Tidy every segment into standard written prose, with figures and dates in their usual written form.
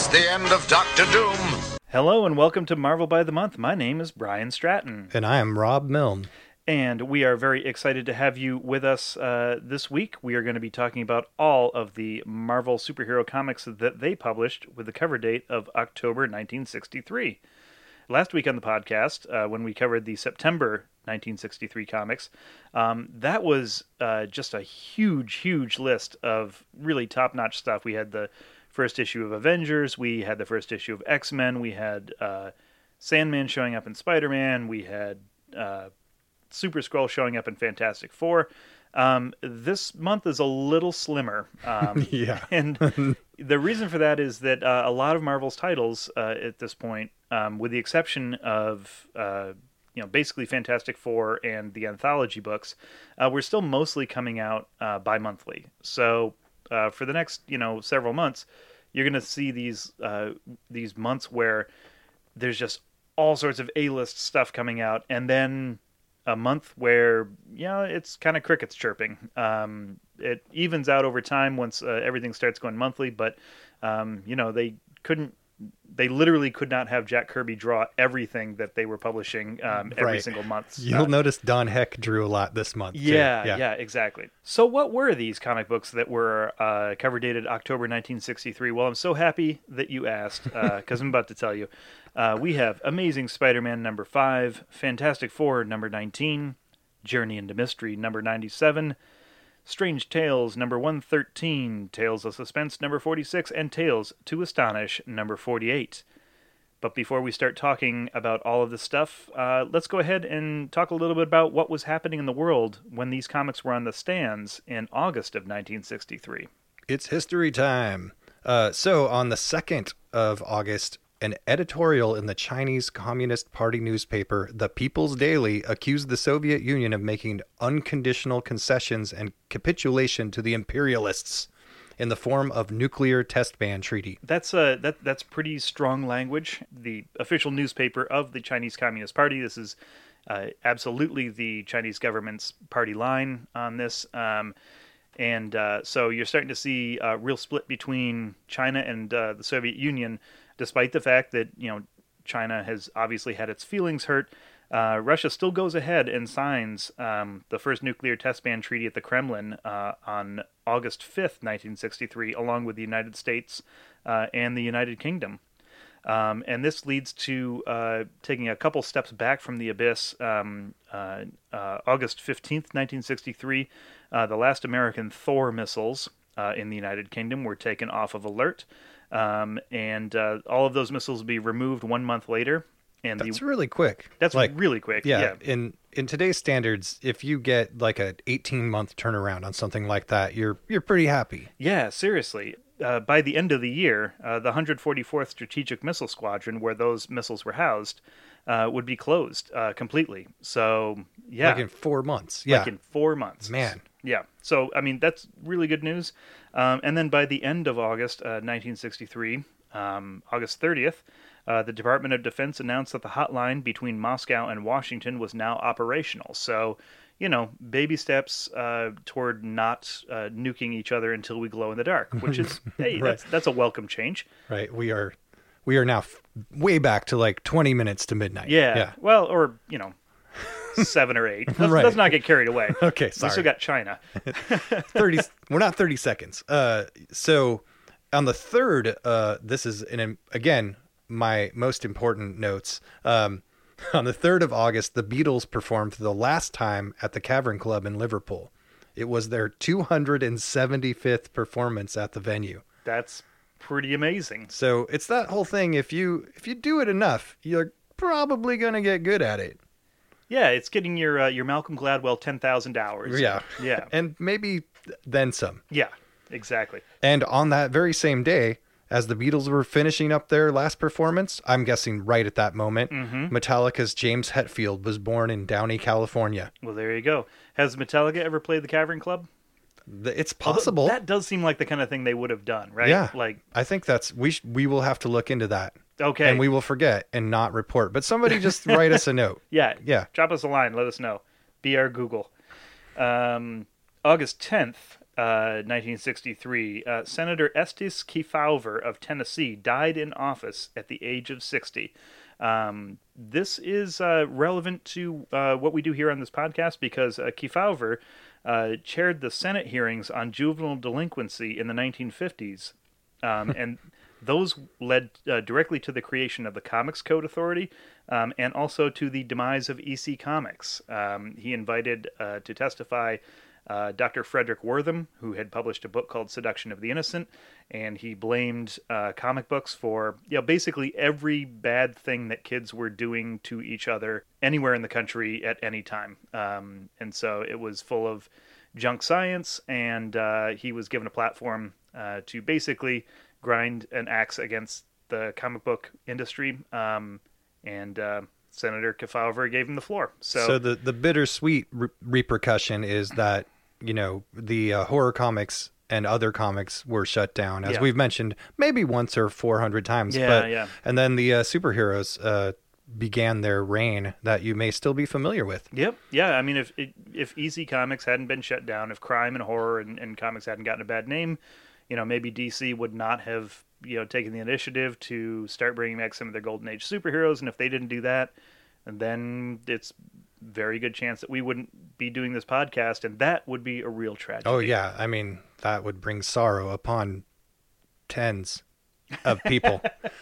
It's the end of Doctor Doom. Hello and welcome to Marvel by the Month. My name is Brian Stratton. And I am Rob Milne. And we are very excited to have you with us this week. We are going to be talking about all of the Marvel superhero comics that they published with the cover date of October 1963. Last week on the podcast, when we covered the September 1963 comics, that was just a huge list of really top-notch stuff. We had the first issue of Avengers, we had the first issue of X-Men, we had Sandman showing up in Spider-Man, we had Super Skrull showing up in Fantastic Four. This month is a little slimmer. Yeah. And the reason for that is that a lot of Marvel's titles at this point, with the exception of basically Fantastic Four and the anthology books, we're still mostly coming out bi-monthly. So for the next several months, you're going to see these months where there's just all sorts of A-list stuff coming out, and then a month where it's kind of crickets chirping. It evens out over time once everything starts going monthly, but they literally could not have Jack Kirby draw everything that they were publishing every single month. You'll notice Don Heck drew a lot this month. Yeah, exactly. So what were these comic books that were cover dated October 1963? Well, I'm so happy that you asked, because I'm about to tell you. We have Amazing Spider-Man number 5, Fantastic Four number 19, Journey into Mystery number 97, Strange Tales number 113, Tales of Suspense number 46, and Tales to Astonish number 48. But before we start talking about all of this stuff, let's go ahead and talk a little bit about what was happening in the world when these comics were on the stands in August of 1963. It's history time. So on the 2nd of August, an editorial in the Chinese Communist Party newspaper, The People's Daily, accused the Soviet Union of making unconditional concessions and capitulation to the imperialists in the form of nuclear test ban treaty. That's pretty strong language. The official newspaper of the Chinese Communist Party. This is absolutely the Chinese government's party line on this. And so you're starting to see a real split between China and the Soviet Union, despite the fact that China has obviously had its feelings hurt. Russia still goes ahead and signs the first nuclear test ban treaty at the Kremlin on August 5th, 1963, along with the United States and the United Kingdom. And this leads to taking a couple steps back from the abyss. August 15th, 1963, the last American Thor missiles in the United Kingdom were taken off of alert. And all of those missiles will be removed 1 month later. And that's really quick. That's really quick. Yeah. In today's standards, if you get like an 18-month turnaround on something like that, you're pretty happy. Yeah, seriously. By the end of the year, the 144th Strategic Missile Squadron, where those missiles were housed, would be closed completely. So, yeah. Like in 4 months. Yeah. Like in 4 months. Man. Yeah. So, I mean, that's really good news. And then by the end of August 1963, August 30th, the Department of Defense announced that the hotline between Moscow and Washington was now operational. So, baby steps toward not nuking each other until we glow in the dark, which is, hey, right. that's a welcome change. Right. We are now way back to like 20 minutes to midnight. Yeah. Well, or, 7 or 8. Let's not get carried away. Okay, sorry. We still got China. 30. We're not 30 seconds. So on the 3rd, this is, again, my most important notes. On the 3rd of August, the Beatles performed for the last time at the Cavern Club in Liverpool. It was their 275th performance at the venue. That's pretty amazing. So it's that whole thing. If you do it enough, you're probably going to get good at it. Yeah, it's getting your Malcolm Gladwell 10,000 hours. Yeah. Yeah. And maybe then some. Yeah, exactly. And on that very same day, as the Beatles were finishing up their last performance, I'm guessing right at that moment, Metallica's James Hetfield was born in Downey, California. Well, there you go. Has Metallica ever played the Cavern Club? It's possible. Although that does seem like the kind of thing they would have done, right? Yeah. Like, I think we will have to look into that. Okay. And we will forget and not report. But somebody just write us a note. Yeah. Drop us a line. Let us know. Be our Google. August 10th, 1963. Senator Estes Kefauver of Tennessee died in office at the age of 60. This is relevant to what we do here on this podcast because Kefauver chaired the Senate hearings on juvenile delinquency in the 1950s. And those led directly to the creation of the Comics Code Authority and also to the demise of EC Comics. He invited to testify Dr. Frederick Wortham, who had published a book called Seduction of the Innocent, and he blamed comic books for basically every bad thing that kids were doing to each other anywhere in the country at any time. And so it was full of junk science, and he was given a platform to basically grind an axe against the comic book industry, and Senator Kefauver gave him the floor. So the bittersweet repercussion is that the horror comics and other comics were shut down, as we've mentioned maybe once or 400 times. And then the superheroes began their reign that you may still be familiar with. Yep. Yeah. I mean, if EC Comics hadn't been shut down, if crime and horror and comics hadn't gotten a bad name, maybe DC would not have, taken the initiative to start bringing back some of their Golden Age superheroes. And if they didn't do that, then it's very good chance that we wouldn't be doing this podcast, and that would be a real tragedy. Oh, yeah. I mean, that would bring sorrow upon tens of people.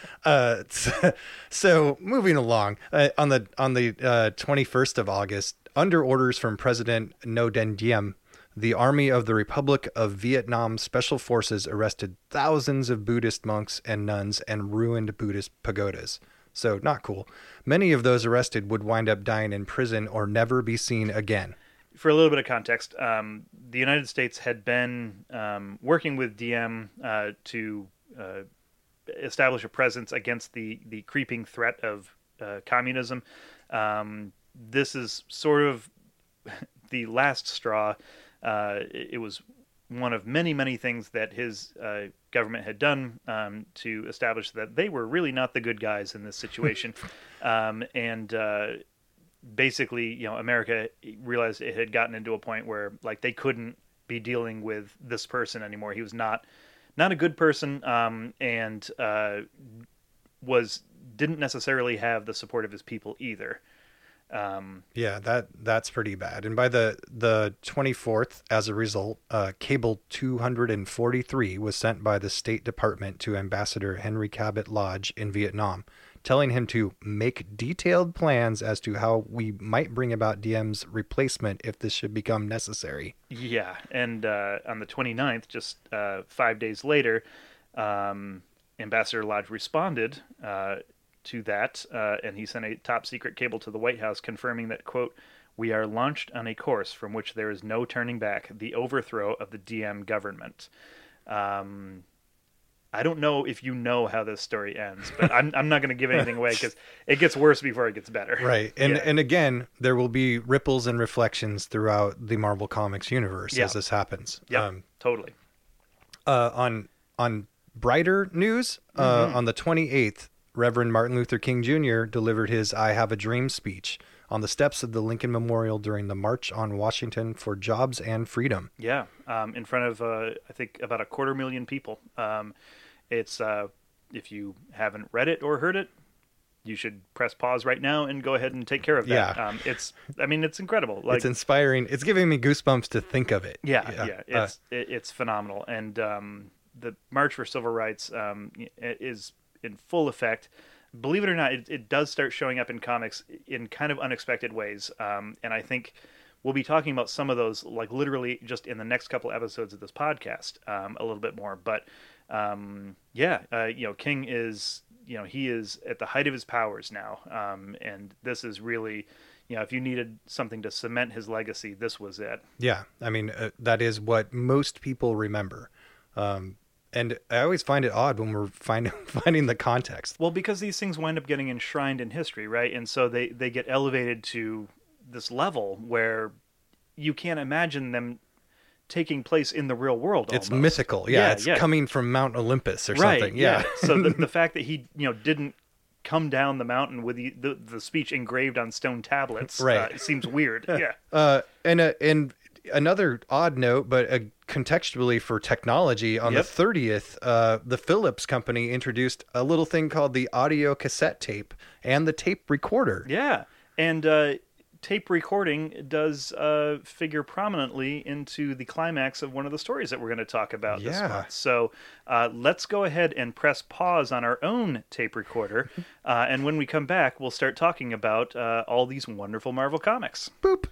So moving along, on the 21st of August, under orders from President Ngo Dinh Diem, the Army of the Republic of Vietnam Special Forces arrested thousands of Buddhist monks and nuns and ruined Buddhist pagodas. So not cool. Many of those arrested would wind up dying in prison or never be seen again. For a little bit of context, the United States had been working with Diem to establish a presence against the creeping threat of communism. This is sort of the last straw. It was one of many, many things that his government had done to establish that they were really not the good guys in this situation. And basically, America realized it had gotten into a point where they couldn't be dealing with this person anymore. He was not a good person, and didn't necessarily have the support of his people either. That's pretty bad. And by the 24th, as a result, Cable 243 was sent by the State Department to Ambassador Henry Cabot Lodge in Vietnam, telling him to make detailed plans as to how we might bring about Diem's replacement if this should become necessary. Yeah, and on the 29th, just 5 days later, Ambassador Lodge responded to that, and he sent a top-secret cable to the White House confirming that, quote, "We are launched on a course from which there is no turning back, the overthrow of the Diem government." I don't know if you know how this story ends, but I'm not going to give anything away because it gets worse before it gets better. Right, and again, there will be ripples and reflections throughout the Marvel Comics universe as this happens. Yeah, totally. On brighter news, on the 28th, Reverend Martin Luther King Jr. delivered his I Have a Dream speech on the steps of the Lincoln Memorial during the March on Washington for Jobs and Freedom. Yeah, in front of, I think, about 250,000 people. It's if you haven't read it or heard it, you should press pause right now and go ahead and take care of that. Yeah. It's incredible. It's inspiring. It's giving me goosebumps to think of it. Yeah. It's phenomenal. And the March for Civil Rights is in full effect. Believe it or not, it does start showing up in comics in kind of unexpected ways. And I think we'll be talking about some of those, literally just in the next couple episodes of this podcast, a little bit more. But King is, he is at the height of his powers now. And this is really, if you needed something to cement his legacy, this was it. Yeah. I mean, that is what most people remember. And I always find it odd when we're finding the context. Well, because these things wind up getting enshrined in history, right? And so they get elevated to this level where you can't imagine them taking place in the real world. It's almost mythical. Yeah, it's coming from Mount Olympus or something. Yeah. So the fact that he didn't come down the mountain with the speech engraved on stone tablets right. Seems weird. Yeah. And another odd note, but contextually for technology, on the 30th, the Philips company introduced a little thing called the audio cassette tape and the tape recorder. Yeah, and tape recording does figure prominently into the climax of one of the stories that we're going to talk about this month. So let's go ahead and press pause on our own tape recorder, and when we come back, we'll start talking about all these wonderful Marvel comics. Boop.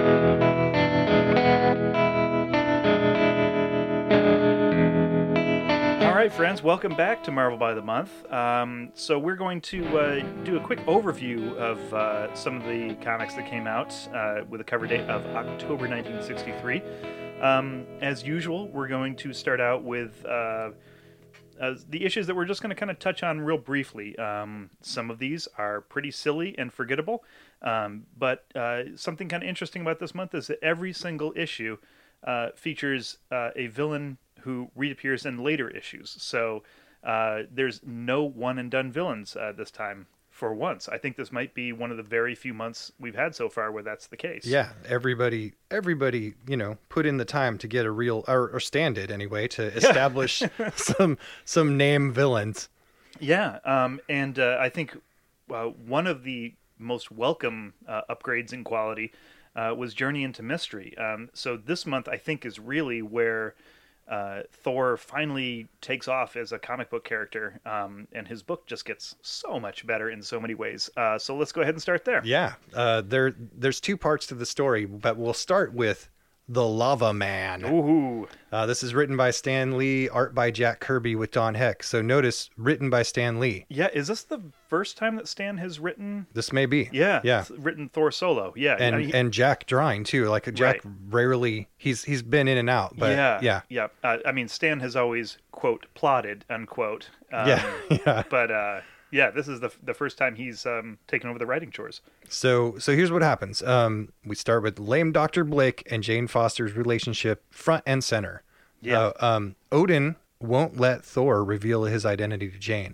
All right, friends, welcome back to Marvel by the Month. So we're going to do a quick overview of some of the comics that came out with a cover date of October 1963. As usual, we're going to start out with the issues that we're just going to kind of touch on real briefly. Some of these are pretty silly and forgettable, but something kind of interesting about this month is that every single issue features a villain who reappears in later issues. So there's no one-and-done villains this time for once. I think this might be one of the very few months we've had so far where that's the case. Yeah, everybody, put in the time to get a real, or stand it anyway, to establish some name villains. Yeah, and I think one of the most welcome upgrades in quality was Journey into Mystery. So this month, I think, is really where Thor finally takes off as a comic book character, and his book just gets so much better in so many ways. So let's go ahead and start there. Yeah, there's two parts to the story, but we'll start with The Lava Man. Ooh. This is written by Stan Lee, art by Jack Kirby with Don Heck. So notice, written by Stan Lee. Yeah, is this the first time that Stan has written? This may be. Yeah. Written Thor solo. Yeah. And Jack drawing too. Like Jack rarely, he's been in and out. But yeah. I mean, Stan has always, quote, plotted, unquote. Yeah. But this is the first time he's taken over the writing chores. So here's what happens. We start with lame Dr. Blake and Jane Foster's relationship front and center. Yeah. Odin won't let Thor reveal his identity to Jane.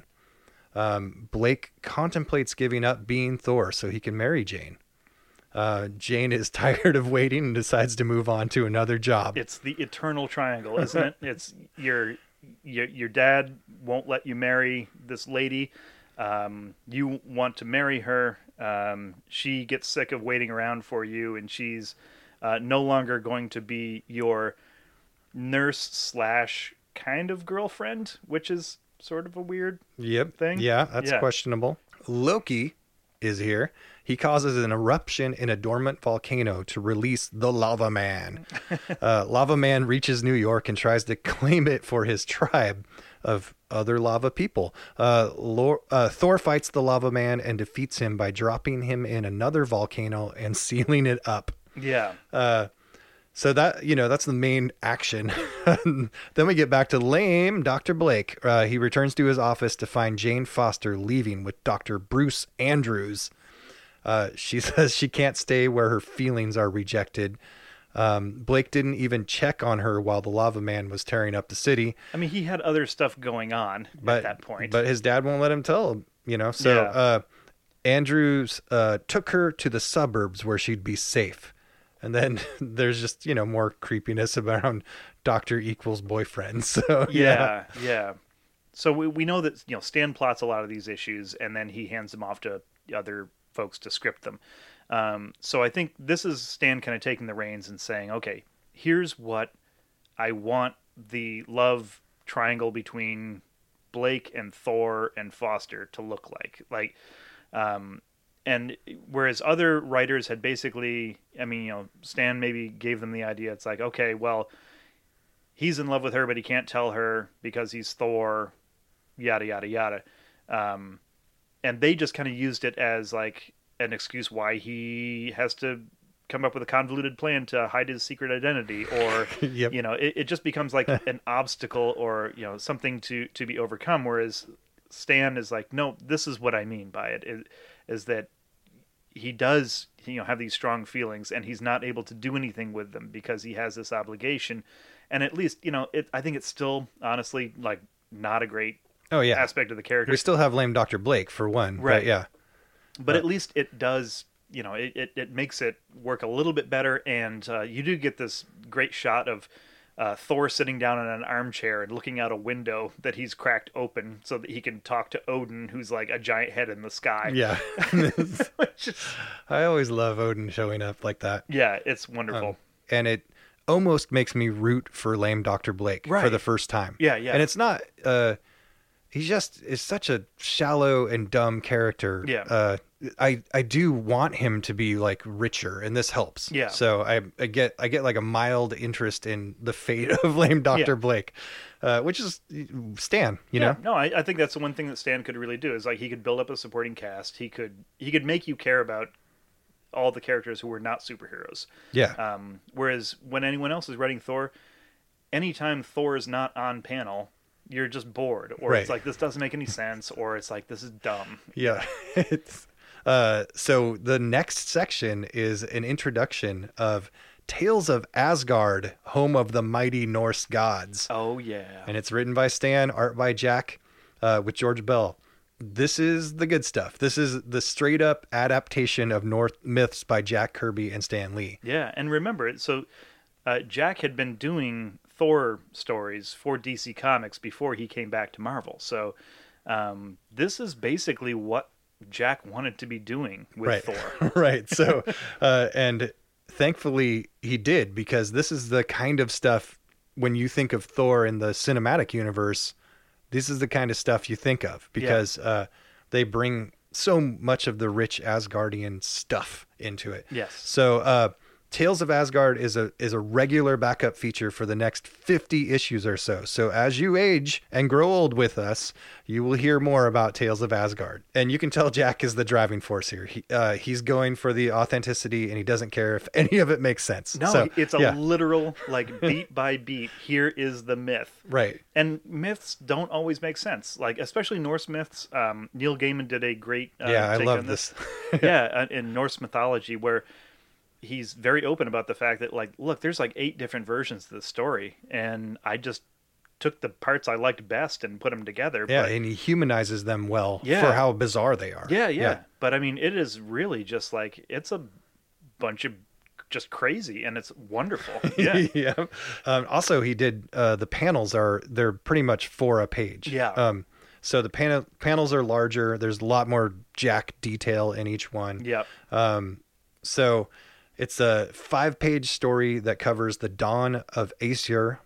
Blake contemplates giving up being Thor so he can marry Jane. Jane is tired of waiting and decides to move on to another job. It's the eternal triangle, isn't it? It's your dad won't let you marry this lady. You want to marry her. She gets sick of waiting around for you, and she's no longer going to be your nurse / kind of girlfriend, which is sort of a weird thing. Yeah, that's questionable. Loki is here. He causes an eruption in a dormant volcano to release the Lava Man. Lava Man reaches New York and tries to claim it for his tribe of other lava people. Thor fights the Lava Man and defeats him by dropping him in another volcano and sealing it up. Yeah. So that, that's the main action. Then we get back to lame Dr. Blake. He returns to his office to find Jane Foster leaving with Dr. Bruce Andrews. She says she can't stay where her feelings are rejected. Blake didn't even check on her while the Lava Man was tearing up the city. I mean, he had other stuff going on at that point. But his dad won't let him tell him, So Andrews took her to the suburbs where she'd be safe. And then there's just, more creepiness around Doctor equals boyfriend. So yeah. So we know that, Stan plots a lot of these issues, and then he hands them off to other folks to script them. So I think this is Stan kind of taking the reins and saying, okay, here's what I want the love triangle between Blake and Thor and Foster to look like. And whereas other writers had basically, Stan maybe gave them the idea. It's like, okay, well, he's in love with her, but he can't tell her because he's Thor, yada, yada, yada. And they just kind of used it as like an excuse why he has to come up with a convoluted plan to hide his secret identity, or, it just becomes like an obstacle or, something to be overcome. Whereas Stan is like, no, this is what I mean by it, is that he does, have these strong feelings, and he's not able to do anything with them because he has this obligation. And at least, I think it's still honestly like not a great aspect of the character. We still have lame Dr. Blake for one, right? But But at least it does it makes it work a little bit better, and you do get this great shot of Thor sitting down in an armchair and looking out a window that he's cracked open so that he can talk to Odin, who's like a giant head in the sky. Yeah. I always love Odin showing up like that. Yeah, it's wonderful. And it almost makes me root for lame Dr. Blake for the first time. Yeah, yeah. And it's not, he just is such a shallow and dumb character. Yeah. I do want him to be like richer, and this helps. Yeah. So I get like a mild interest in the fate of lame Dr. Blake, which is Stan, you know? No, I think that's the one thing that Stan could really do is like he could build up a supporting cast. He could make you care about all the characters who were not superheroes. Yeah. Whereas when anyone else is writing Thor, anytime Thor is not on panel, you're just bored, or it's like this doesn't make any sense, or it's like this is dumb. Yeah. It's so the next section is an introduction of Tales of Asgard, home of the mighty Norse gods. Oh yeah. And it's written by Stan, art by Jack, with George Bell. This is the good stuff. This is the straight up adaptation of Norse myths by Jack Kirby and Stan Lee. Yeah, and remember, so Jack had been doing Thor stories for DC Comics before he came back to Marvel. So this is basically what Jack wanted to be doing with Thor. Right. So, and thankfully he did, because this is the kind of stuff when you think of Thor in the cinematic universe, this is the kind of stuff you think of, because they bring so much of the rich Asgardian stuff into it. Yes. So, Tales of Asgard is a regular backup feature for the next 50 issues or so. So as you age and grow old with us, you will hear more about Tales of Asgard. And you can tell Jack is the driving force here. He's going for the authenticity, and he doesn't care if any of it makes sense. No, so, it's a literal, like, beat by beat, here is the myth. Right. And myths don't always make sense. Like, especially Norse myths. Neil Gaiman did a great I take love on this. in Norse mythology, where he's very open about the fact that, like, look, there's like 8 different versions of the story, and I just took the parts I liked best and put them together. Yeah, and he humanizes them well for how bizarre they are. Yeah. But I mean, it is really just like, it's a bunch of just crazy, and it's wonderful. Yeah. Also, he did the panels they're pretty much for a page. Yeah. So the panels are larger. There's a lot more Jack detail in each one. Yep. So it's a 5-page story that covers the dawn of Aesir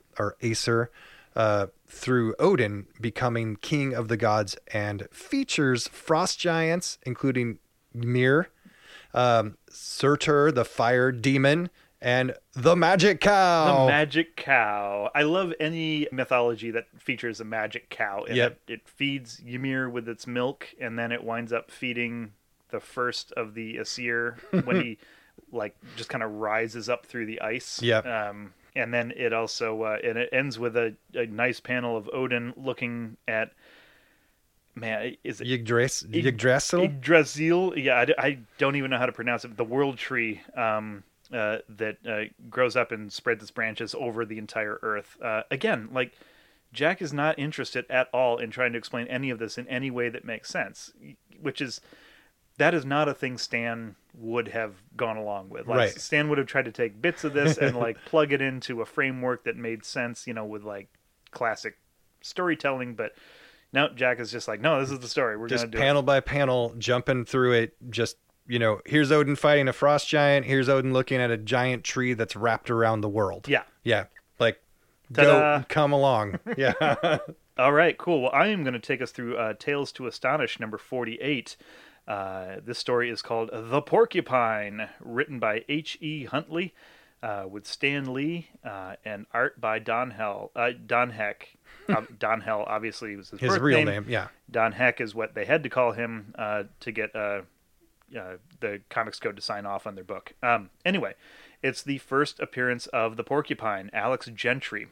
through Odin becoming king of the gods, and features frost giants, including Ymir, Surtur, the fire demon, and the magic cow. The magic cow. I love any mythology that features a magic cow. It feeds Ymir with its milk, and then it winds up feeding the first of the Aesir when he like just kind of rises up through the ice. And then it also and it ends with a nice panel of Odin looking at, man, is it Yggdrasil? Yggdrasil? Yeah, I don't even know how to pronounce it. The world tree that grows up and spreads its branches over the entire earth. Again, like, Jack is not interested at all in trying to explain any of this in any way that makes sense, that is not a thing Stan would have gone along with. Like, Stan would have tried to take bits of this and like plug it into a framework that made sense, with like classic storytelling. But no, Jack is just like, no, this is the story. We're going to do it. Panel by panel, jumping through it. Just, here's Odin fighting a frost giant. Here's Odin looking at a giant tree that's wrapped around the world. Yeah. Like, ta-da. Come along. Yeah. All right, cool. Well, I am going to take us through Tales to Astonish number 48. This story is called The Porcupine, written by H.E. Huntley, with Stan Lee, and art by Don Heck. Don Hell, obviously, was his birth real name. Yeah. Don Heck is what they had to call him to get the Comics Code to sign off on their book. Anyway, it's the first appearance of the Porcupine, Alex Gentry.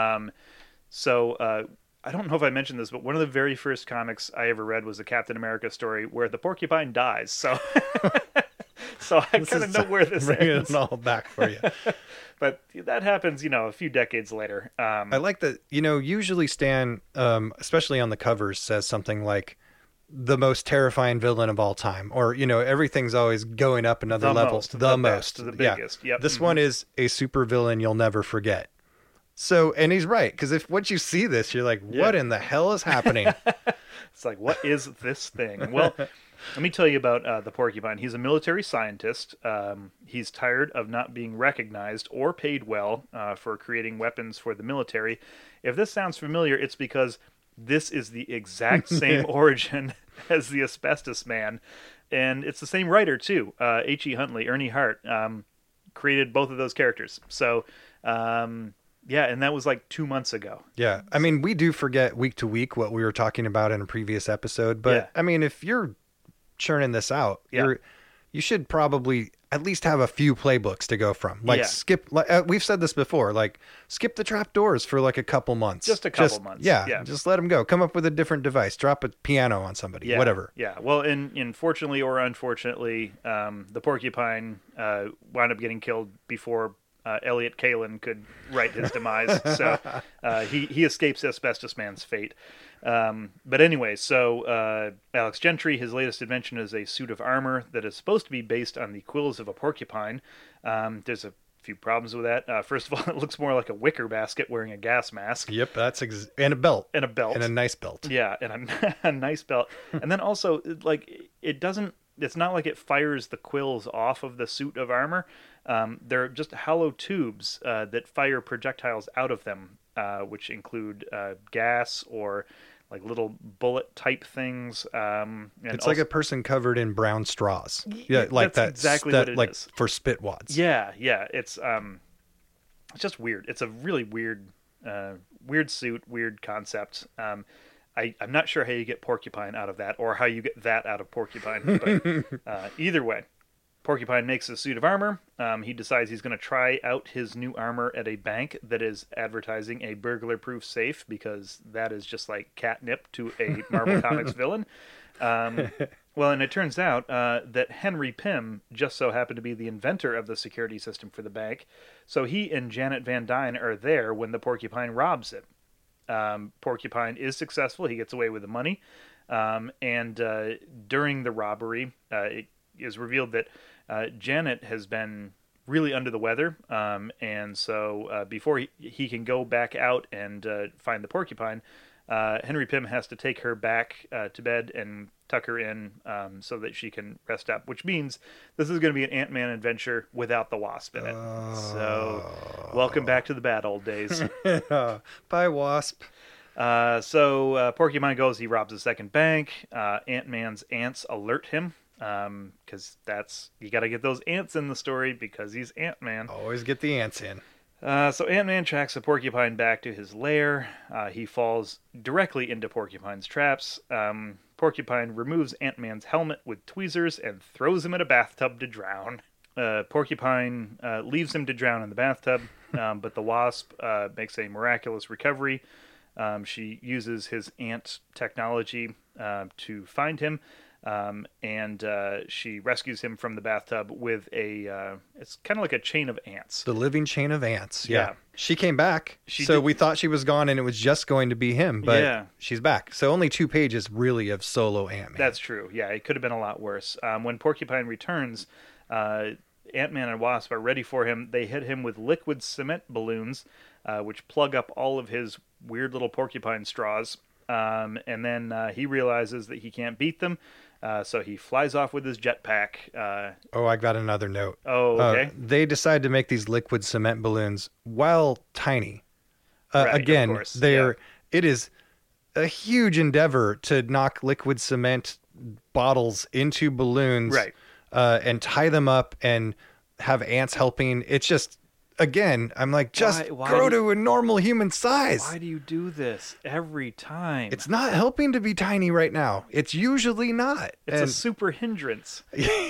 So I don't know if I mentioned this, but one of the very first comics I ever read was a Captain America story where the Porcupine dies. So, so I kind of know where this bringing ends. it all back for you. But that happens, a few decades later. I like that, usually Stan, especially on the covers, says something like, the most terrifying villain of all time, or everything's always going up another level. The most, the biggest. Yeah. Yep. This one is a super villain you'll never forget. So, and he's right, because if once you see this, you're like, what in the hell is happening? It's like, what is this thing? Well, let me tell you about the porcupine. He's a military scientist. He's tired of not being recognized or paid well for creating weapons for the military. If this sounds familiar, it's because this is the exact same origin as the Asbestos Man. And it's the same writer, too. H.E. Huntley, Ernie Hart, created both of those characters. So... yeah, and that was like 2 months ago. Yeah. I mean, we do forget week to week what we were talking about in a previous episode. But, I mean, if you're churning this out, you should probably at least have a few playbooks to go from. Like, skip... we've said this before. Like, skip the trapdoors for like a couple months. Just a couple months. Yeah, just let them go. Come up with a different device. Drop a piano on somebody. Whatever. Yeah. Well, and fortunately or unfortunately, the porcupine wound up getting killed before... Elliot Kalin could write his demise, so he escapes Asbestos Man's fate. But anyway, so Alex Gentry, his latest invention is a suit of armor that is supposed to be based on the quills of a porcupine. There's a few problems with that. First of all, it looks more like a wicker basket wearing a gas mask. Yep, and a belt. And a belt. And a nice belt. Yeah, and a nice belt. And then also, like, it's not like it fires the quills off of the suit of armor. They're just hollow tubes that fire projectiles out of them, which include gas or like little bullet type things. And it's like a person covered in brown straws. Yeah, like that's exactly what it like is. For spit wads. Yeah. It's just weird. It's a really weird suit, weird concept. I'm not sure how you get porcupine out of that, or how you get that out of porcupine. But either way, Porcupine makes a suit of armor. He decides he's going to try out his new armor at a bank that is advertising a burglar-proof safe, because that is just like catnip to a Marvel Comics villain. Well, and it turns out that Henry Pym just so happened to be the inventor of the security system for the bank. So he and Janet Van Dyne are there when the Porcupine robs it. Porcupine is successful. He gets away with the money. And during the robbery, it is revealed that Janet has been really under the weather. And so before he can go back out and find the Porcupine, Henry Pym has to take her back to bed and tuck her in so that she can rest up, which means this is going to be an Ant-Man adventure without the Wasp in it. So welcome back to the bad old days. Bye, Wasp. So Porcupine goes, he robs a second bank. Ant-Man's ants alert him, because you got to get those ants in the story because he's Ant-Man. Always get the ants in. So Ant-Man tracks the Porcupine back to his lair. He falls directly into Porcupine's traps. Porcupine removes Ant-Man's helmet with tweezers and throws him in a bathtub to drown. Porcupine leaves him to drown in the bathtub, but the Wasp makes a miraculous recovery. She uses his ant technology to find him. And she rescues him from the bathtub with it's kind of like a chain of ants. The living chain of ants. Yeah. Yeah. She came back. We thought she was gone and it was just going to be him, but she's back. So only 2 pages really of solo Ant-Man. That's true. Yeah, it could have been a lot worse. When Porcupine returns, Ant-Man and Wasp are ready for him. They hit him with liquid cement balloons, which plug up all of his weird little porcupine straws. And then he realizes that he can't beat them. So he flies off with his jetpack. I got another note. Oh, okay. They decide to make these liquid cement balloons while tiny. Right, again, of course. It is a huge endeavor to knock liquid cement bottles into balloons, right? And tie them up and have ants helping. It's just, again, I'm like, grow to a normal human size. Why do you do this every time? It's not helping to be tiny right now. It's usually not. It's a super hindrance.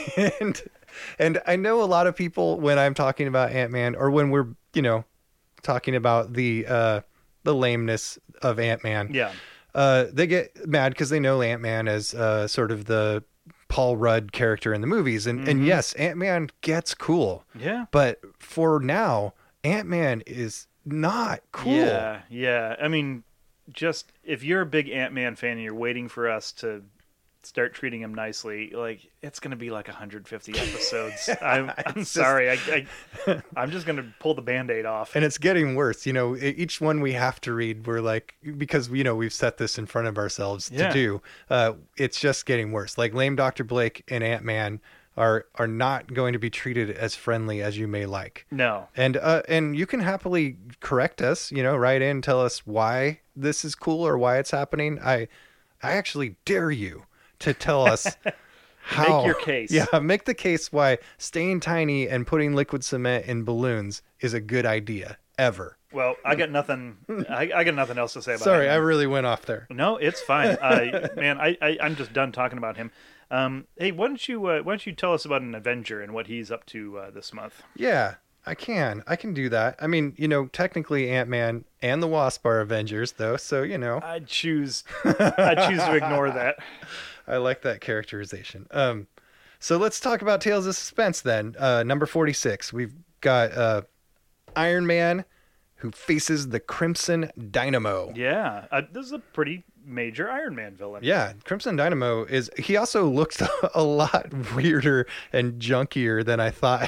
And I know a lot of people, when I'm talking about Ant-Man, or when we're, talking about the lameness of Ant-Man, they get mad because they know Ant-Man as sort of the Paul Rudd character in the movies. And yes, Ant-Man gets cool. Yeah. But for now, Ant-Man is not cool. Yeah. I mean, just if you're a big Ant-Man fan and you're waiting for us to start treating him nicely, like it's going to be like 150 episodes. I'm It's sorry. I'm just going to pull the Band-Aid off. And it's getting worse. Each one we have to read, we're like, because, we've set this in front of ourselves to do. It's just getting worse. Like Lame Dr. Blake and Ant-Man are not going to be treated as friendly as you may like. No. And you can happily correct us, write in, tell us why this is cool or why it's happening. I actually dare you to tell us how. Make your case. Yeah, make the case why staying tiny and putting liquid cement in balloons is a good idea ever. Well, I got nothing. I got nothing else to say about it. Sorry, I really went off there. No, it's fine. Man, I'm just done talking about him. Hey, why don't you tell us about an Avenger and what he's up to this month? Yeah, I can do that. I mean, technically Ant-Man and the Wasp are Avengers, though, so I'd choose to ignore that. I like that characterization. So let's talk about Tales of Suspense then. Number 46. We've got Iron Man, who faces the Crimson Dynamo. Yeah, this is a pretty major Iron Man villain. Yeah, Crimson Dynamo he also looks a lot weirder and junkier than I thought.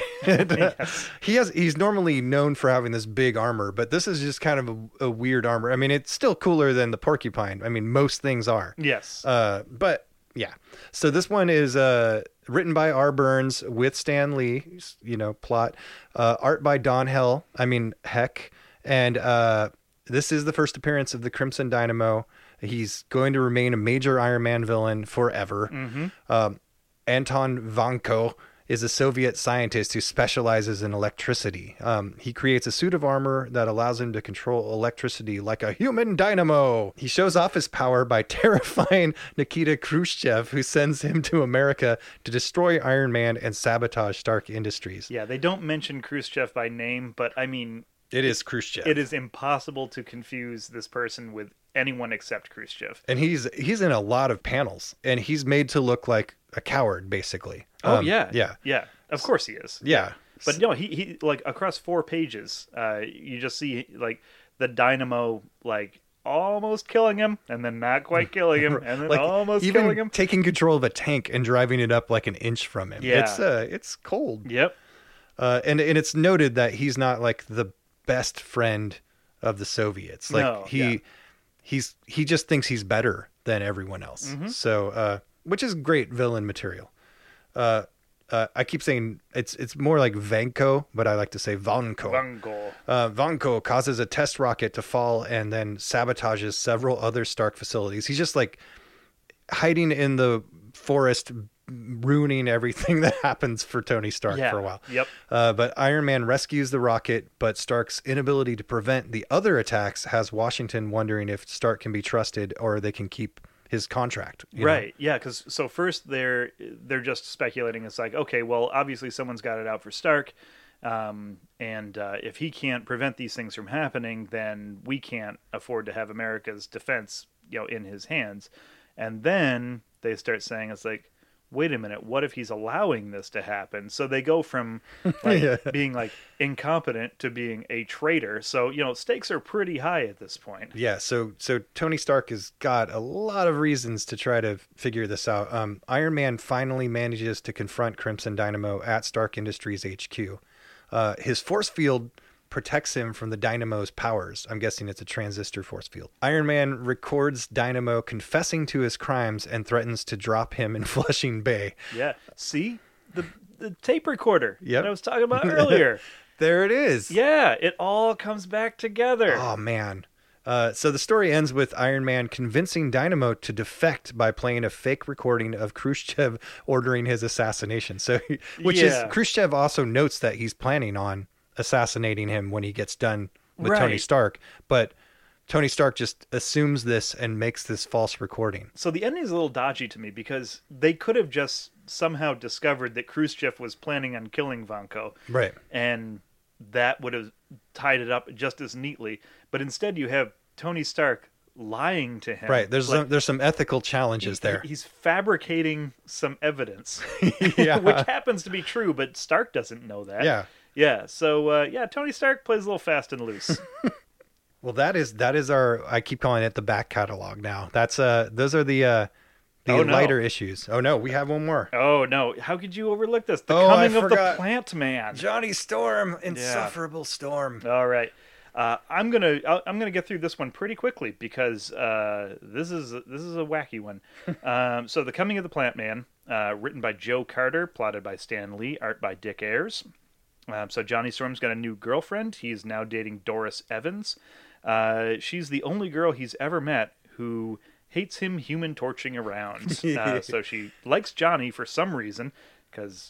Yes. He's normally known for having this big armor, but this is just kind of a weird armor. I mean, it's still cooler than the Porcupine. I mean, most things are. Yes. But yeah. So this one is written by R. Burns with Stan Lee, plot. Art by Don Heck. And this is the first appearance of the Crimson Dynamo. He's going to remain a major Iron Man villain forever. Mm-hmm. Anton Vanko is a Soviet scientist who specializes in electricity. He creates a suit of armor that allows him to control electricity like a human dynamo. He shows off his power by terrifying Nikita Khrushchev, who sends him to America to destroy Iron Man and sabotage Stark Industries. Yeah, they don't mention Khrushchev by name, but I mean... It is Khrushchev. It is impossible to confuse this person with anyone except Khrushchev. And he's in a lot of panels, and he's made to look like a coward, basically. Yeah. Of course he is. Yeah. But no, he like across 4 pages, you just see like the dynamo like almost killing him, and then not quite killing him, and then like, almost even killing him, taking control of a tank and driving it up like an inch from him. Yeah. It's cold. Yep. And it's noted that he's not like the best friend of the Soviets. Like No, he just thinks he's better than everyone else. Mm-hmm. So which is great villain material. I keep saying it's more like Vanko, but I like to say Vanko. Vanko causes a test rocket to fall and then sabotages several other Stark facilities. He's just like hiding in the forest, ruining everything that happens for Tony Stark for a while. Yep. But Iron Man rescues the rocket, but Stark's inability to prevent the other attacks has Washington wondering if Stark can be trusted or they can keep his contract. Right. Yeah. Because so first they're just speculating. It's like, okay, well, obviously someone's got it out for Stark, and if he can't prevent these things from happening, then we can't afford to have America's defense, in his hands. And then they start saying, it's like, wait a minute, what if he's allowing this to happen? So they go from being like incompetent to being a traitor. So, stakes are pretty high at this point. Yeah. So Tony Stark has got a lot of reasons to try to figure this out. Iron Man finally manages to confront Crimson Dynamo at Stark Industries HQ. His force field protects him from the Dynamo's powers. I'm guessing it's a transistor force field. Iron Man records Dynamo confessing to his crimes and threatens to drop him in Flushing Bay. Yeah. See? The tape recorder that I was talking about earlier. There it is. Yeah, it all comes back together. Oh, man. So the story ends with Iron Man convincing Dynamo to defect by playing a fake recording of Khrushchev ordering his assassination. So, Khrushchev also notes that he's planning on assassinating him when he gets done with Tony Stark, but Tony Stark just assumes this and makes this false recording. So the ending is a little dodgy to me because they could have just somehow discovered that Khrushchev was planning on killing Vanko. Right. And that would have tied it up just as neatly. But instead you have Tony Stark lying to him. Right. There's some ethical challenges there. He's fabricating some evidence, yeah. which happens to be true, but Stark doesn't know that. Yeah. Yeah. So, Tony Stark plays a little fast and loose. Well, that is our, I keep calling it the back catalog now. That's, those are the The Oh, no. lighter issues. Oh no, we have one more. Oh no! How could you overlook this? The Oh, I coming of the forgot. Plant Man. Johnny Storm, insufferable Storm. All right, I'm gonna get through this one pretty quickly because this is a wacky one. So the coming of the Plant Man, written by Joe Carter, plotted by Stan Lee, art by Dick Ayers. So Johnny Storm's got a new girlfriend. He's now dating Doris Evans. She's the only girl he's ever met who hates him human torching around. So she likes Johnny for some reason, because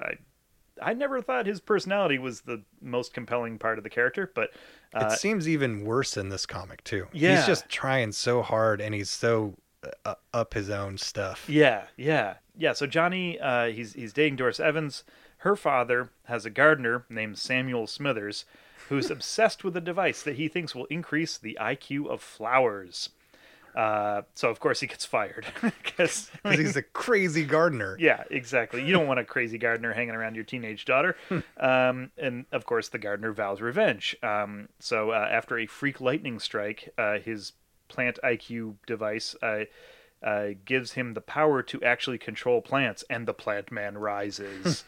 I never thought his personality was the most compelling part of the character, but It seems even worse in this comic too. Yeah. He's just trying so hard, and he's so up his own stuff. yeah. So Johnny, he's dating Doris Evans. Her father has a gardener named Samuel Smithers, who's obsessed with a device that he thinks will increase the IQ of flowers. So of course he gets fired because He's a crazy gardener. yeah, exactly. You don't want a crazy gardener hanging around your teenage daughter. And of course the gardener vows revenge. So after a freak lightning strike, his plant IQ device gives him the power to actually control plants, and the Plant Man rises.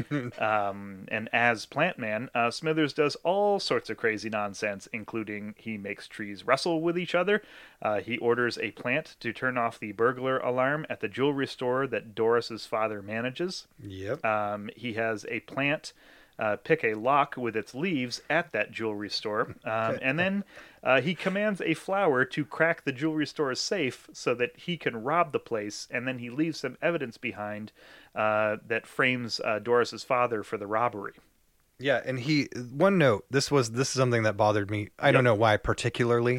And as Plant Man, Smithers does all sorts of crazy nonsense, including he makes trees wrestle with each other. He orders a plant to turn off the burglar alarm at the jewelry store that Doris's father manages. Yep. He has a plant pick a lock with its leaves at that jewelry store. And then he commands a flower to crack the jewelry store's safe so that he can rob the place. And then he leaves some evidence behind that frames Doris's father for the robbery. Yeah, and one note, this is something that bothered me. I don't know why particularly.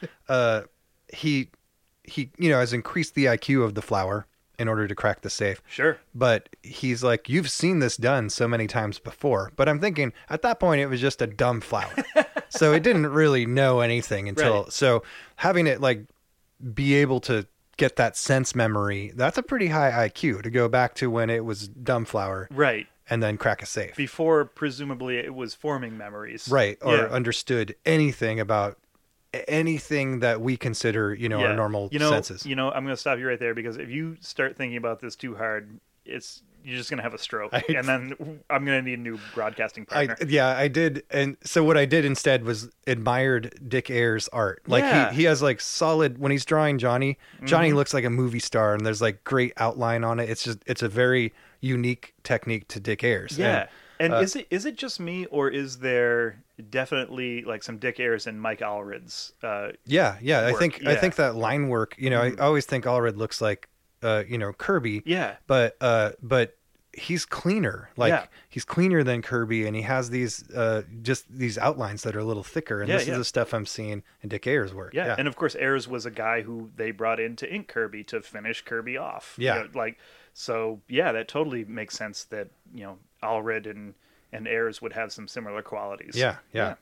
He has increased the IQ of the flower in order to crack the safe. Sure. But he's like, you've seen this done so many times before. But I'm thinking at that point it was just a dumb flower. So it didn't really know anything until Right. So having it like be able to get that sense memory, that's a pretty high IQ to go back to when it was dumb flower. Right. And then crack a safe. Before, presumably, it was forming memories. Right. Or Yeah. understood anything about anything that we consider, our normal senses. I'm going to stop you right there, because if you start thinking about this too hard, you're just going to have a stroke. And then I'm going to need a new broadcasting partner. I did. And so what I did instead was admired Dick Ayers' art. Like Yeah. he has like solid, when he's drawing Johnny looks like a movie star, and there's like great outline on it. It's a very unique technique to Dick Ayers. Yeah. And is it just me, or is there definitely like some Dick Ayers and Mike Allred's? Yeah. I work? think that line work, I always think Allred looks like Kirby. Yeah. But he's cleaner. Like Yeah. he's cleaner than Kirby, and he has these just these outlines that are a little thicker, and this is the stuff I'm seeing in Dick Ayers' work. Yeah. And of course, Ayers was a guy who they brought in to ink Kirby to finish Kirby off. Yeah. That totally makes sense that, Allred and Ayers would have some similar qualities. Yeah.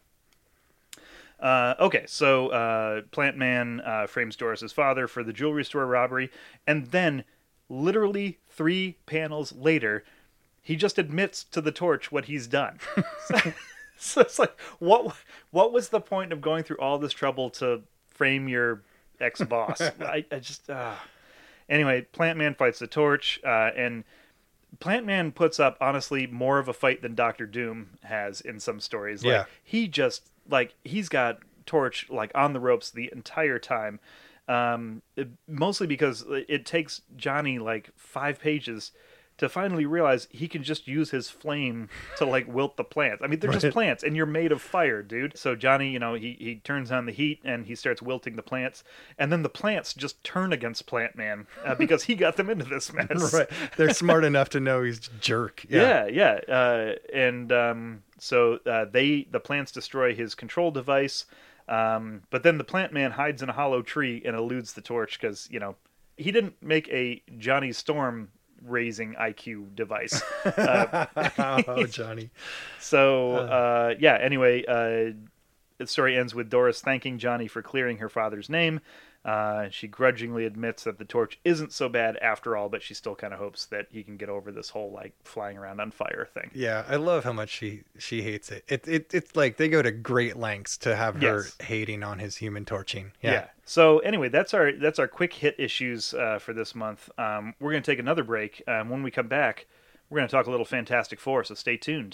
Okay, so Plant Man frames Doris's father for the jewelry store robbery, and then, literally 3 panels later, he just admits to the Torch what he's done. So it's like, what was the point of going through all this trouble to frame your ex-boss? I just... Anyway, Plant Man fights the Torch, and Plant Man puts up, honestly, more of a fight than Doctor Doom has in some stories. Like, he's got Torch, like, on the ropes the entire time. Mostly because it takes Johnny, like, 5 pages to finally realize he can just use his flame to, like, wilt the plants. I mean, they're just plants, and you're made of fire, dude. So Johnny, he turns on the heat, and he starts wilting the plants, and then the plants just turn against Plant Man because he got them into this mess. Right. They're smart enough to know he's a jerk. Yeah. So the plants destroy his control device, but then the Plant Man hides in a hollow tree and eludes the Torch because, he didn't make a Johnny Storm raising IQ device. Oh, Johnny. So, anyway, the story ends with Doris thanking Johnny for clearing her father's name. She grudgingly admits that the torch isn't so bad after all, but she still kind of hopes that he can get over this whole like flying around on fire thing. Yeah, I love how much she hates it. It's like they go to great lengths to have her Yes. hating on his human torching. Yeah. So anyway, that's our quick hit issues for this month. We're going to take another break. When we come back, we're going to talk a little Fantastic Four. So stay tuned.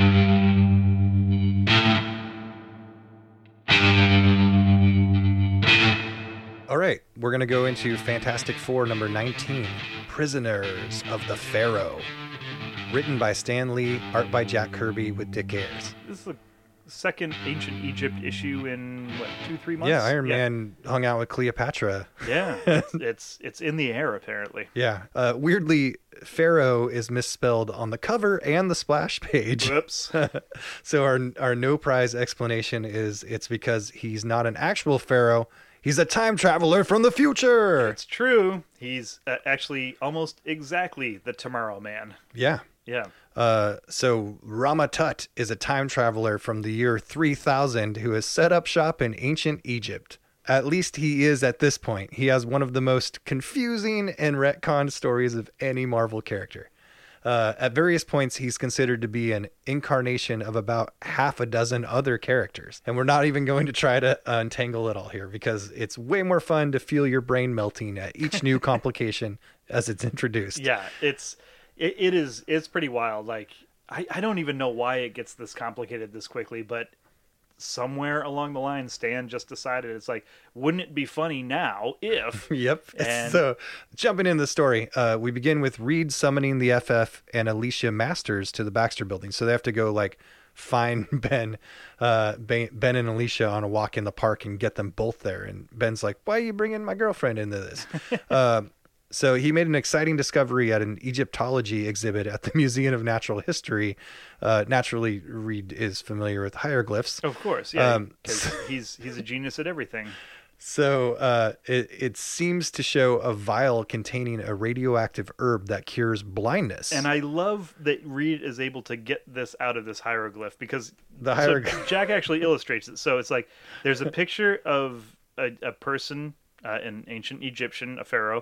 All right, we're going to go into Fantastic Four number 19, Prisoners of the Pharaoh. Written by Stan Lee, art by Jack Kirby with Dick Ayers. This is the second Ancient Egypt issue in what 2-3 months. Yeah, Iron Man hung out with Cleopatra. Yeah, it's in the air apparently. Yeah. Weirdly, Pharaoh is misspelled on the cover and the splash page. Whoops. So our no prize explanation is it's because he's not an actual pharaoh. He's a time traveler from the future. It's true. He's actually almost exactly the Tomorrow Man. Yeah. Yeah. So Rama Tut is a time traveler from the year 3000 who has set up shop in ancient Egypt. At least he is at this point. He has one of the most confusing and retconned stories of any Marvel character. At various points, he's considered to be an incarnation of about half a dozen other characters. And we're not even going to try to untangle it all here because it's way more fun to feel your brain melting at each new complication as it's introduced. Yeah, it's pretty wild. Like I don't even know why it gets this complicated this quickly, but somewhere along the line, Stan just decided it's like, wouldn't it be funny now if? Yep. And So jumping in the story, we begin with Reed summoning the FF and Alicia Masters to the Baxter building. So they have to go like find Ben and Alicia on a walk in the park and get them both there. And Ben's like, why are you bringing my girlfriend into this? So he made an exciting discovery at an Egyptology exhibit at the Museum of Natural History. Naturally, Reed is familiar with hieroglyphs. of course, yeah, because he's a genius at everything. So it seems to show a vial containing a radioactive herb that cures blindness. And I love that Reed is able to get this out of this hieroglyph because The so Jack actually illustrates it. So it's like there's a picture of a person, an ancient Egyptian, a pharaoh,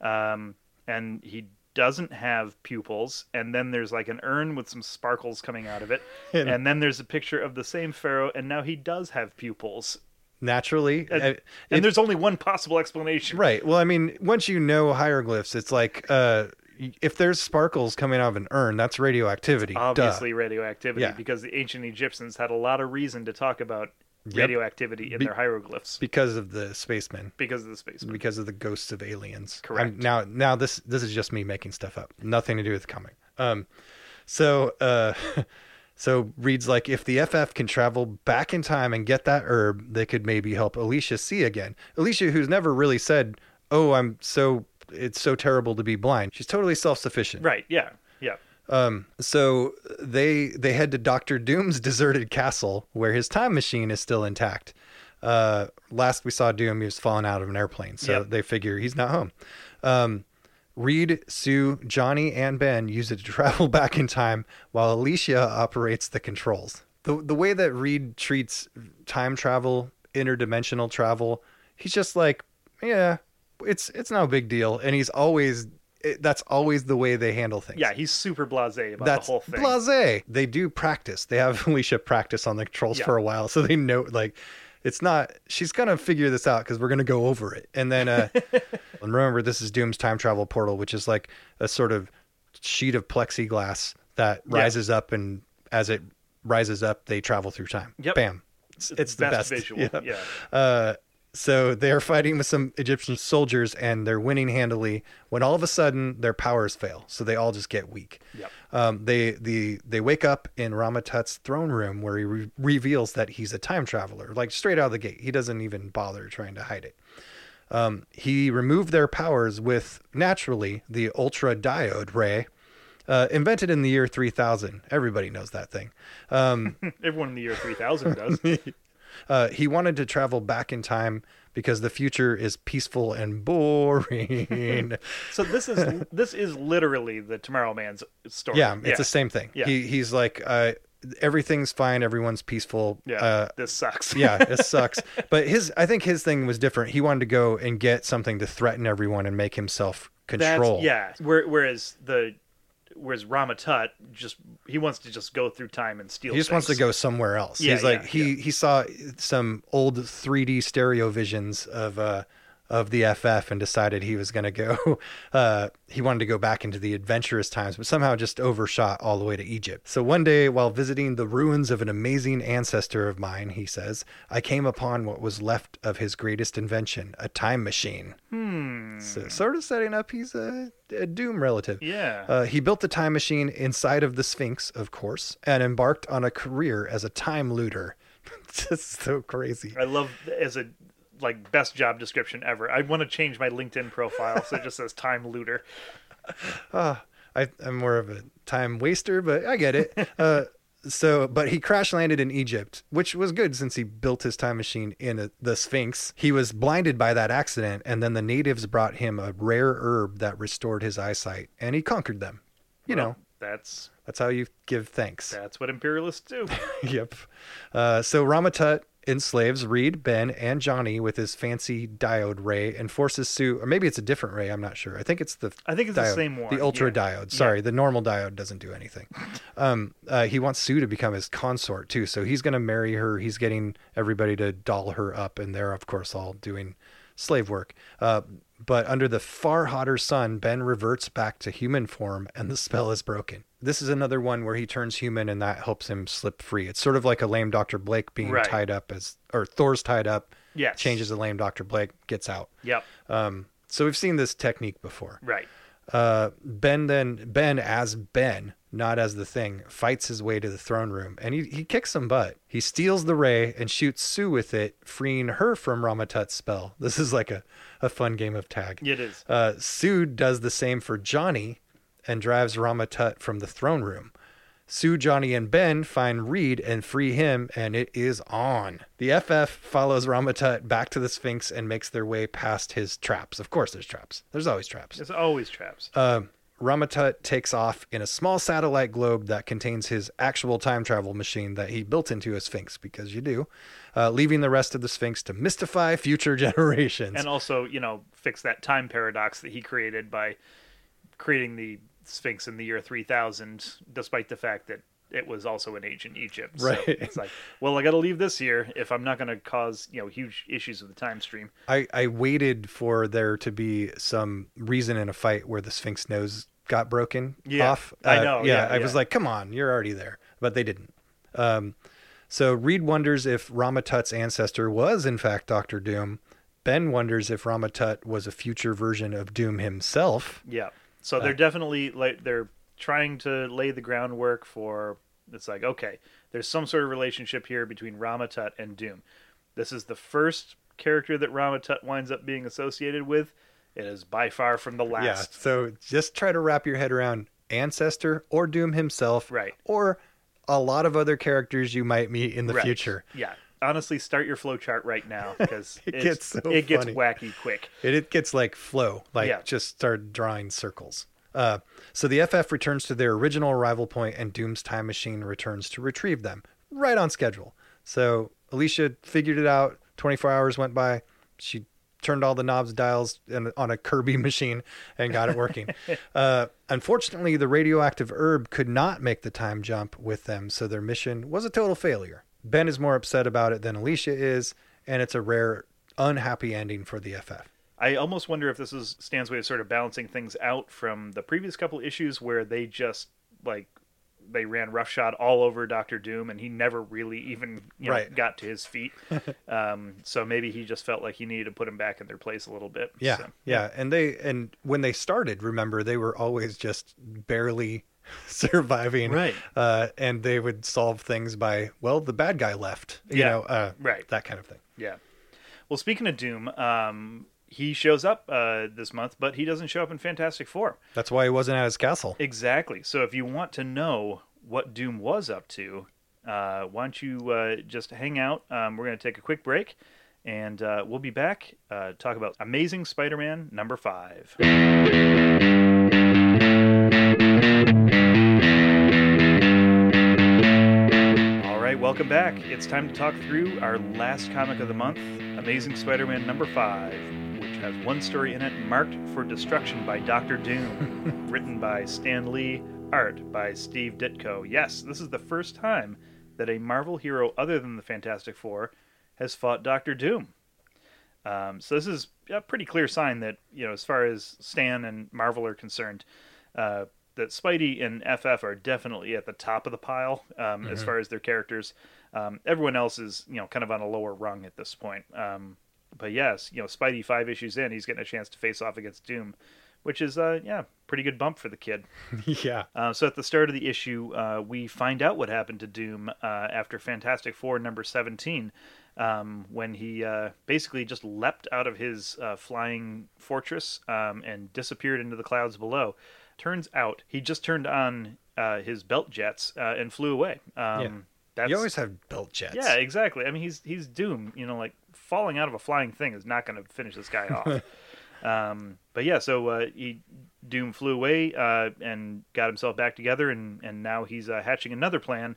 and he doesn't have pupils. And then there's like an urn with some sparkles coming out of it. And then there's a picture of the same pharaoh, and now he does have pupils. Naturally. And there's only one possible explanation. Right. Well, I mean, once you know hieroglyphs, it's like if there's sparkles coming out of an urn, that's radioactivity. Obviously Duh. radioactivity, Yeah. because the ancient Egyptians had a lot of reason to talk about radioactivity in their hieroglyphs Because of the spacemen. because of the spacemen. Because of the ghosts of aliens. Correct. Now this is just me making stuff up. Nothing to do with the comic. So Reed's like, if the FF can travel back in time and get that herb, they could maybe help Alicia see again. Alicia, who's never really said, "Oh, it's so terrible to be blind." She's totally self-sufficient. Right, yeah. So they head to Doctor Doom's deserted castle where his time machine is still intact. Last we saw Doom, he was falling out of an airplane, so they figure he's not home. Reed, Sue, Johnny, and Ben use it to travel back in time while Alicia operates the controls. The way that Reed treats time travel, interdimensional travel, he's just like, yeah, it's no big deal. And that's always the way they handle things. Yeah, he's super blasé about That's the whole thing. blasé. They do practice. They have Alicia practice on the controls for a while, so they know, like, it's not, she's going to figure this out because we're going to go over it. And then, and remember, this is Doom's time travel portal, which is like a sort of sheet of plexiglass that rises up, and as it rises up, they travel through time. Yep. Bam. It's the best visual. So they're fighting with some Egyptian soldiers and they're winning handily when all of a sudden their powers fail. So they all just get weak. Yep. They wake up in Rama Tut's throne room where he reveals that he's a time traveler, like straight out of the gate. He doesn't even bother trying to hide it. He removed their powers with, naturally, the ultra diode ray, invented in the year 3000. Everybody knows that thing. Everyone in the year 3000 does. He wanted to travel back in time because the future is peaceful and boring. So this is literally the Tomorrow Man's story. Yeah, it's the same thing. Yeah. He's like, everything's fine, everyone's peaceful. Yeah, this sucks. Yeah, it sucks. But I think his thing was different. He wanted to go and get something to threaten everyone and make himself control. Whereas Rama-Tut he wants to just go through time and steal. He just wants to go somewhere else. Yeah, He's like he saw some old 3D stereo visions of the FF and decided he was going to go. He wanted to go back into the adventurous times, but somehow just overshot all the way to Egypt. So one day, while visiting the ruins of an amazing ancestor of mine, he says, I came upon what was left of his greatest invention, a time machine. So sort of setting up he's a Doom relative. Yeah. He built the time machine inside of the Sphinx, of course, and embarked on a career as a time looter. Just so crazy. I love as a best job description ever. I want to change my LinkedIn profile so it just says time looter. I'm more of a time waster, but I get it. But he crash landed in Egypt, which was good since he built his time machine in the Sphinx. He was blinded by that accident, and then the natives brought him a rare herb that restored his eyesight, and he conquered them. That's how you give thanks. That's what imperialists do. Yep. So Rama-Tut enslaves Reed, Ben, and Johnny with his fancy diode ray and forces Sue, or maybe it's a different ray, I'm not sure. I think it's the same one. The ultra diode. Sorry, the normal diode doesn't do anything. He wants Sue to become his consort too, so he's going to marry her. He's getting everybody to doll her up, and they're of course all doing slave work. But under the far hotter sun, Ben reverts back to human form, and the spell is broken. This is another one where he turns human, and that helps him slip free. It's sort of like a lame Dr. Blake being tied up or Thor's tied up. Yes. Changes the lame Dr. Blake, gets out. Yep. So we've seen this technique before. Right. Ben as Ben, not as the Thing, fights his way to the throne room, and he kicks some butt. He steals the ray and shoots Sue with it, freeing her from Rama-Tut's spell. This is like a fun game of tag. It is. Sue does the same for Johnny and drives Rama-Tut from the throne room. Sue, Johnny, and Ben find Reed and free him, and it is on. The FF follows Rama-Tut back to the Sphinx and makes their way past his traps. Of course there's traps. There's always traps. There's always traps. Rama-Tut takes off in a small satellite globe that contains his actual time travel machine that he built into a Sphinx, because you do, leaving the rest of the Sphinx to mystify future generations. And also, fix that time paradox that he created by creating the Sphinx in the year 3000, despite the fact that it was also in ancient Egypt. Right. So it's like, well, I got to leave this here if I'm not going to cause, huge issues with the time stream. I waited for there to be some reason in a fight where the Sphinx nose got broken off. I know. I was like, come on, you're already there. But they didn't. So Reed wonders if Rama-Tut's ancestor was in fact Dr. Doom. Ben wonders if Rama-Tut was a future version of Doom himself. Yeah. So they're definitely they're trying to lay the groundwork for, it's like, okay, there's some sort of relationship here between Rama-Tut and Doom. This is the first character that Rama-Tut winds up being associated with. It is by far from the last. Yeah, so just try to wrap your head around ancestor or Doom himself. Right. Or a lot of other characters you might meet in the future. Yeah. Honestly, start your flowchart right now, because it gets wacky quick. It gets like flow, just start drawing circles. So the FF returns to their original arrival point, and Doom's time machine returns to retrieve them, right on schedule. So Alicia figured it out. 24 hours went by. She turned all the knobs, dials on a Kirby machine and got it working. Unfortunately, the radioactive herb could not make the time jump with them, so their mission was a total failure. Ben is more upset about it than Alicia is, and it's a rare, unhappy ending for the FF. I almost wonder if this is Stan's way of sort of balancing things out from the previous couple issues where they just, they ran roughshod all over Dr. Doom, and he never really even got to his feet. So maybe he just felt like he needed to put him back in their place a little bit. Yeah, yeah. And when they started, remember, they were always just barely surviving, right? And they would solve things by, well, the bad guy left, right, that kind of thing. Yeah. Well, speaking of Doom, he shows up this month, but he doesn't show up in Fantastic Four. That's why he wasn't at his castle. Exactly. So if you want to know what Doom was up to, why don't you just hang out? We're going to take a quick break, and we'll be back talk about Amazing Spider-Man number 5. welcome back. It's time to talk through our last comic of the month, Amazing Spider-Man number 5, which has one story in it marked for destruction by Dr. Doom, written by Stan Lee, art by Steve Ditko. Yes, this is the first time that a Marvel hero other than the Fantastic Four has fought Dr. Doom. So this is a pretty clear sign that, as far as Stan and Marvel are concerned, that Spidey and FF are definitely at the top of the pile as far as their characters. Everyone else is, kind of on a lower rung at this point. But yes, Spidey 5 issues in, he's getting a chance to face off against Doom, which is, pretty good bump for the kid. Yeah. So at the start of the issue, we find out what happened to Doom after Fantastic Four number 17, when he basically just leapt out of his flying fortress and disappeared into the clouds below. Turns out he just turned on his belt jets and flew away. You always have belt jets. Yeah, exactly. I mean, he's Doom. Like falling out of a flying thing is not going to finish this guy off. But yeah, so Doom flew away and got himself back together, and now he's hatching another plan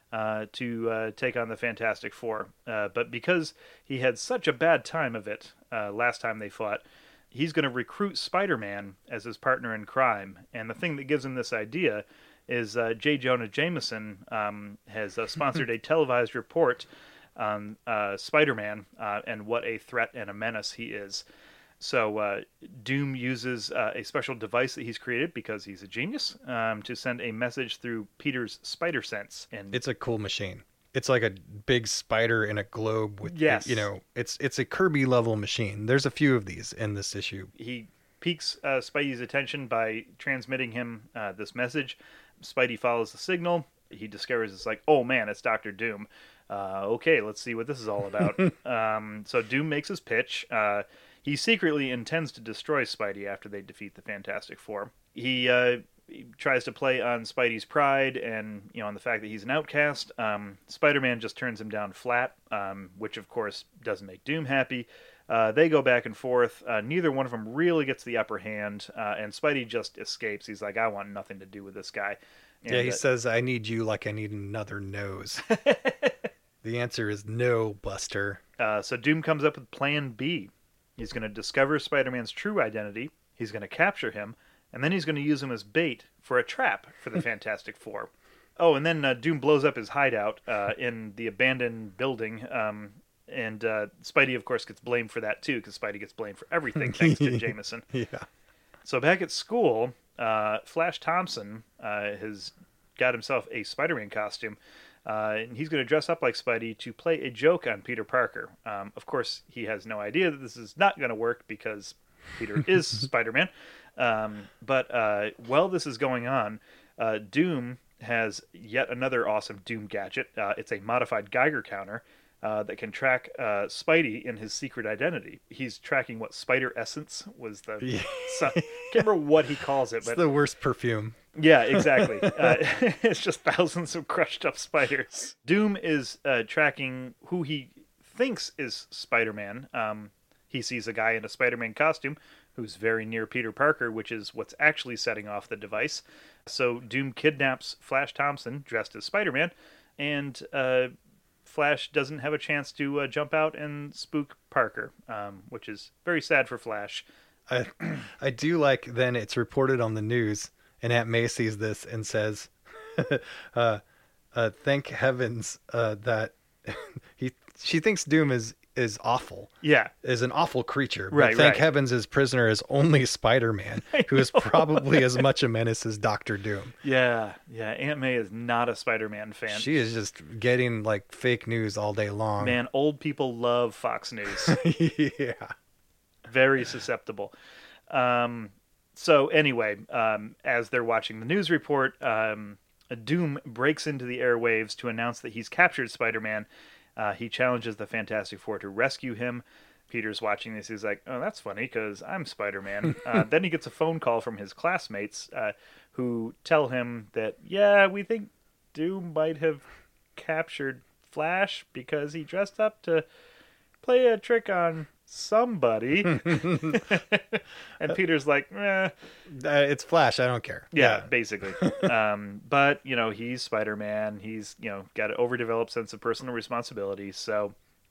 to take on the Fantastic Four. But because he had such a bad time of it last time they fought, he's going to recruit Spider-Man as his partner in crime. And the thing that gives him this idea is J. Jonah Jameson has sponsored a televised report on Spider-Man and what a threat and a menace he is. So Doom uses a special device that he's created because he's a genius to send a message through Peter's spider sense. And it's a cool machine. It's like a big spider in a globe with, yes. It's a Kirby level machine. There's a few of these in this issue. He piques Spidey's attention by transmitting him this message. Spidey follows the signal. He discovers it's like, oh man, it's Dr. Doom. Okay, let's see what this is all about. So Doom makes his pitch. He secretly intends to destroy Spidey after they defeat the Fantastic Four. He tries to play on Spidey's pride and, on the fact that he's an outcast. Spider-Man just turns him down flat, which of course doesn't make Doom happy. They go back and forth. Neither one of them really gets the upper hand, and Spidey just escapes. He's like, I want nothing to do with this guy. And, he says, I need you like I need another nose. The answer is no, Buster. So Doom comes up with Plan B. He's going to discover Spider-Man's true identity. He's going to capture him. And then he's going to use him as bait for a trap for the Fantastic Four. Oh, and then Doom blows up his hideout in the abandoned building. And Spidey, of course, gets blamed for that, too, because Spidey gets blamed for everything thanks to Jameson. Yeah. So back at school, Flash Thompson has got himself a Spider-Man costume. And he's going to dress up like Spidey to play a joke on Peter Parker. Of course, he has no idea that this is not going to work because Peter is Spider-Man. But while this is going on, Doom has yet another awesome Doom gadget. It's a modified Geiger counter that can track Spidey in his secret identity. He's tracking what Spider Essence was the... Yeah. Can't remember what he calls it. It's the worst perfume. Yeah, exactly. It's just thousands of crushed up spiders. Doom is tracking who he thinks is Spider-Man. He sees a guy in a Spider-Man costume who's very near Peter Parker, which is what's actually setting off the device. So Doom kidnaps Flash Thompson, dressed as Spider-Man, and Flash doesn't have a chance to jump out and spook Parker, which is very sad for Flash. I do like, then it's reported on the news, and Aunt May sees this and says, thank heavens that she thinks Doom is awful. Yeah. Is an awful creature. But Right, thank right. heavens his prisoner is only Spider-Man, who is probably as much a menace as Dr. Doom. Yeah. Aunt May is not a Spider-Man fan. She is just getting like fake news all day long. Man, old people love Fox News. Yeah. Very susceptible. So anyway, as they're watching the news report, Doom breaks into the airwaves to announce that he's captured Spider-Man. He challenges the Fantastic Four to rescue him. Peter's watching this. He's like, oh, that's funny because I'm Spider-Man. Then he gets a phone call from his classmates who tell him that, yeah, we think Doom might have captured Flash because he dressed up to play a trick on somebody. And Peter's like, It's Flash. I don't care. yeah. Basically. But, he's Spider-Man. He's, got an overdeveloped sense of personal responsibility. So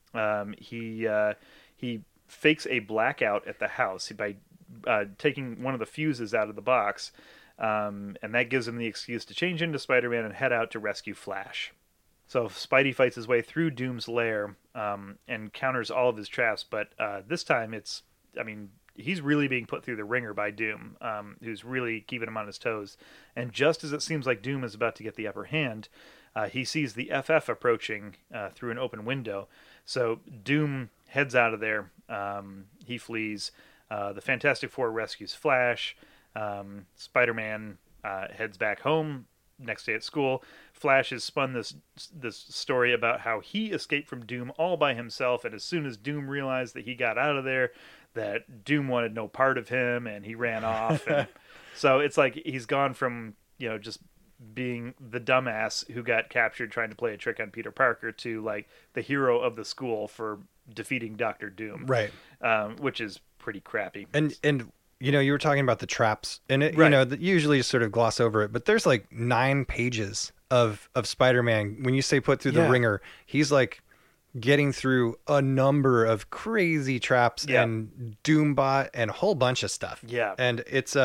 he fakes a blackout at the house by taking one of the fuses out of the box. And that gives him the excuse to change into Spider-Man and head out to rescue Flash. So Spidey fights his way through Doom's lair and counters all of his traps, but this time he's really being put through the ringer by Doom, who's really keeping him on his toes. And just as it seems like Doom is about to get the upper hand, he sees the FF approaching through an open window. So Doom heads out of there. He flees. The Fantastic Four rescues Flash. Spider-Man heads back home. Next day at school, Flash has spun this story about how he escaped from Doom all by himself, and as soon as Doom realized that he got out of there, that Doom wanted no part of him, and he ran off. And so it's like he's gone from just being the dumbass who got captured trying to play a trick on Peter Parker to like the hero of the school for defeating Dr. Doom, Right. Which is pretty crappy. And you were talking about the traps, and it, Right. usually just sort of gloss over it, but there's like 9 pages of Spider-Man. When you say put through the ringer, he's like getting through a number of crazy traps and Doombot and a whole bunch of stuff. Yeah. And it's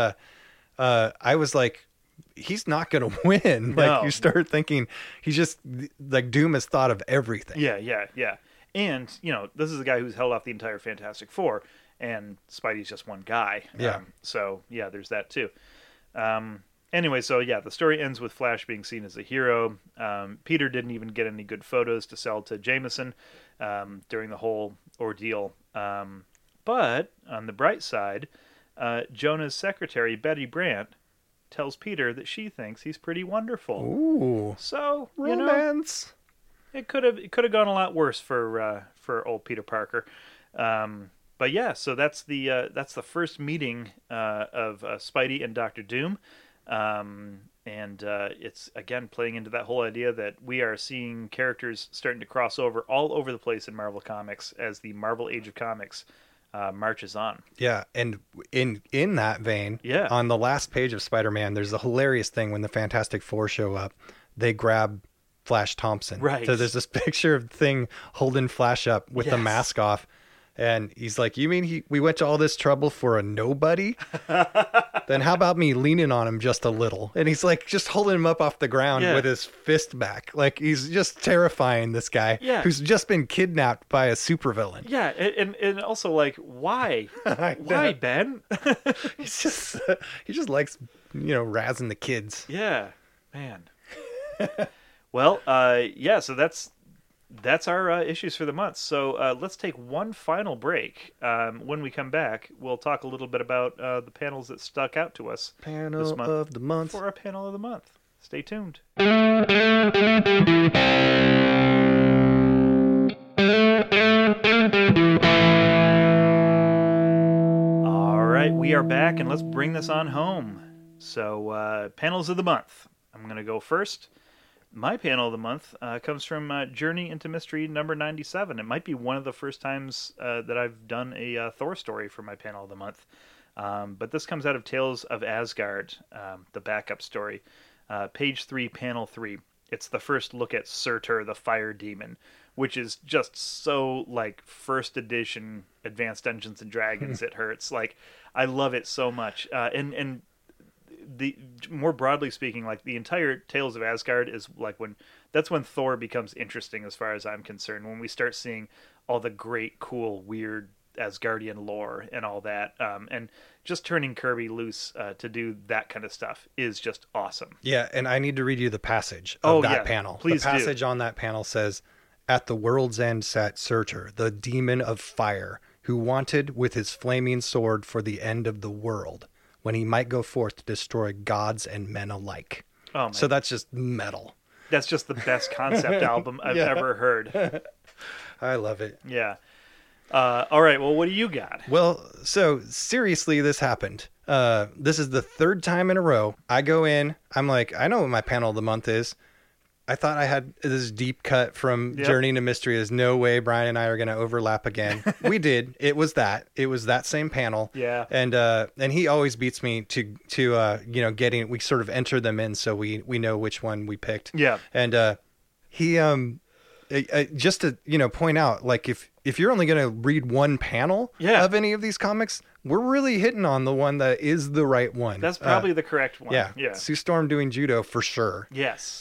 I was like, he's not going to win. No. Like you start thinking he's just like Doom has thought of everything. Yeah. And, this is a guy who's held off the entire Fantastic Four, and Spidey's just one guy. Yeah. So, there's that too. Anyway, so, the story ends with Flash being seen as a hero. Peter didn't even get any good photos to sell to Jameson during the whole ordeal. But, on the bright side, Jonah's secretary, Betty Brant, tells Peter that she thinks he's pretty wonderful. Ooh. So, Romance. it could have gone a lot worse for old Peter Parker. But yeah, so that's the first meeting of Spidey and Dr. Doom, and it's again playing into that whole idea that we are seeing characters starting to cross over all over the place in Marvel Comics as the Marvel Age of Comics marches on. Yeah, and in that vein, Yeah. on the last page of Spider-Man, there's a hilarious thing when the Fantastic Four show up. They grab Flash Thompson. Right. So there's this picture of Thing holding Flash up with the Yes. mask off. And he's like, you mean we went to all this trouble for a nobody? Then how about me leaning on him just a little? And he's like just holding him up off the ground Yeah. with his fist back. Like he's just terrifying this guy Yeah. who's just been kidnapped by a supervillain. Yeah, and also like why why Ben? He's just he just likes razzing the kids. Yeah, man. Well, so that's our issues for the month. So let's take one final break. When we come back, we'll talk a little bit about the panels that stuck out to us Panel this month of the month. for our panel of the month. Stay tuned. All right, we are back, and let's bring this on home. So, panels of the month. I'm going to go first. My panel of the month comes from Journey into Mystery number 97. It might be one of the first times that I've done a Thor story for my panel of the month. But this comes out of Tales of Asgard, the backup story. Page 3, panel 3. It's the first look at Surtur, the fire demon, which is just so like first edition Advanced Dungeons and Dragons. It hurts. Like, I love it so much. And the more broadly speaking, like the entire Tales of Asgard is like that's when Thor becomes interesting as far as I'm concerned. When we start seeing all the great, cool, weird Asgardian lore and all that, and just turning Kirby loose to do that kind of stuff is just awesome. Yeah, and I need to read you the passage of that yeah, panel. please the do. passage on that panel says, "At the world's end sat Surtur, the demon of fire, who wanted with his flaming sword for the end of the world, when he might go forth to destroy gods and men alike." Oh man, So that's just metal. that's just the best concept album I've Yeah. ever heard. I love it. Yeah. All right. Well, what do you got? Well, so seriously, this happened. This is the third time in a row I go in. I'm like, I know what my panel of the month is. I thought I had this deep cut from Yep. Journey to Mystery. There's no way Brian and I are going to overlap again. We did. It was that same panel. Yeah. And he always beats me to getting, we sort of enter them in so we know which one we picked. Yeah. And he just to point out, like if you're only going to read one panel of any of these comics, we're really hitting on the one that is the right one. That's probably the correct one. Yeah. Sue Storm doing judo for sure. Yes.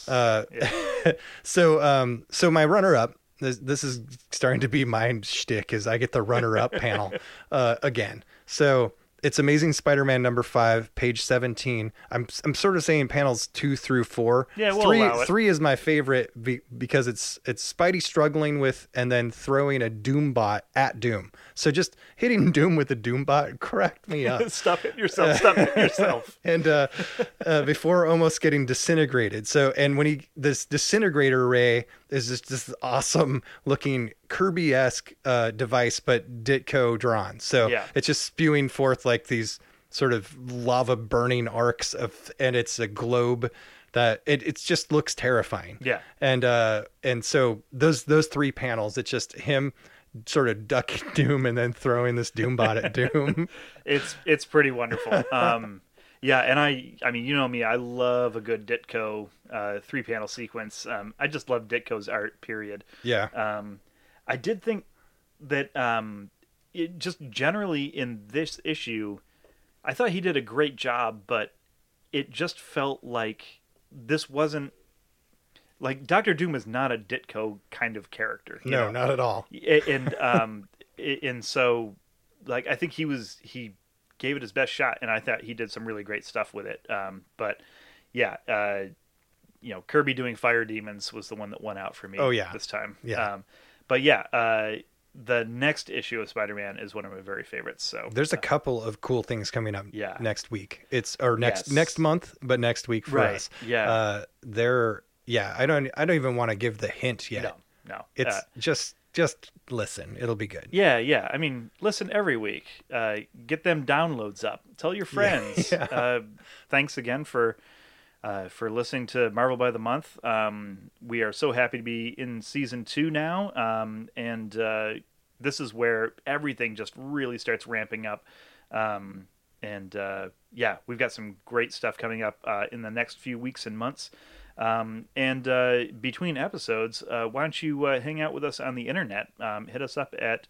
So my runner-up, this is starting to be my shtick, is I get the runner-up panel again. So it's Amazing Spider-Man number 5, page 17. I'm sort of saying panels 2 through 4. Yeah, we'll allow it. 3 is my favorite because it's Spidey struggling with and then throwing a Doombot at Doom. So just hitting Doom with a Doombot cracked me up. Stop it yourself. And before almost getting disintegrated. So, and when this disintegrator ray is just this awesome looking Kirby-esque device, but Ditko drawn. So it's just spewing forth like these sort of lava burning arcs and it's a globe that it just looks terrifying. Yeah. And so those 3 panels, it's just him sort of ducking Doom and then throwing this Doombot at Doom. It's pretty wonderful. Yeah, and I mean, you know me, I love a good Ditko 3-panel sequence. I just love Ditko's art, period. Yeah. I did think that it just generally in this issue, I thought he did a great job, but it just felt like this wasn't, like, Dr. Doom is not a Ditko kind of character. No, not at all. And so, like, I think he gave it his best shot, and I thought he did some really great stuff with it. But yeah, Kirby doing Fire Demons was the one that won out for me. Oh, yeah. This time. Yeah. But yeah, the next issue of Spider-Man is one of my very favorites. So there's a couple of cool things coming up next week. Yes. Next month, but next week for us. Yeah. I don't even want to give the hint yet. No. It's just listen. It'll be good. Yeah. I mean, listen every week. Get them downloads up. Tell your friends. Yeah. Thanks again for listening to Marvel by the Month. We are so happy to be in season 2 now, and this is where everything just really starts ramping up. We've got some great stuff coming up in the next few weeks and months. Between episodes, why don't you hang out with us on the internet? Hit us up at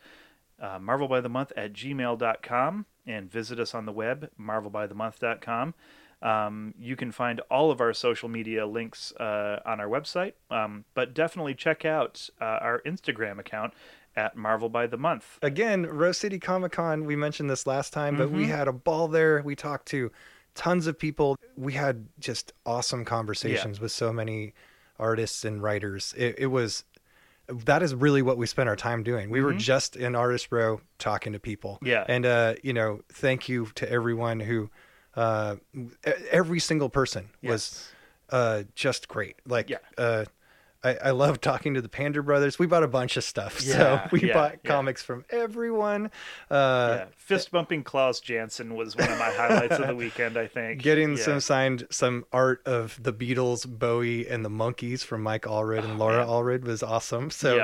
marvelbythemonth@gmail.com and visit us on the web, marvelbythemonth.com. You can find all of our social media links on our website, but definitely check out our Instagram account at Marvel by the Month. Again, Rose City Comic Con, we mentioned this last time, but we had a ball there. We talked to tons of people. We had just awesome conversations with so many artists and writers. That is really what we spent our time doing. We were just in Artist Row talking to people. Yeah. And, thank you to everyone who, every single person was just great. Like, I love talking to the Pander brothers. We bought a bunch of stuff. So we bought comics from everyone. Fist bumping Klaus Janson was one of my highlights of the weekend, I think. Getting some art of the Beatles, Bowie, and the Monkees from Mike Allred and Laura Allred was awesome. So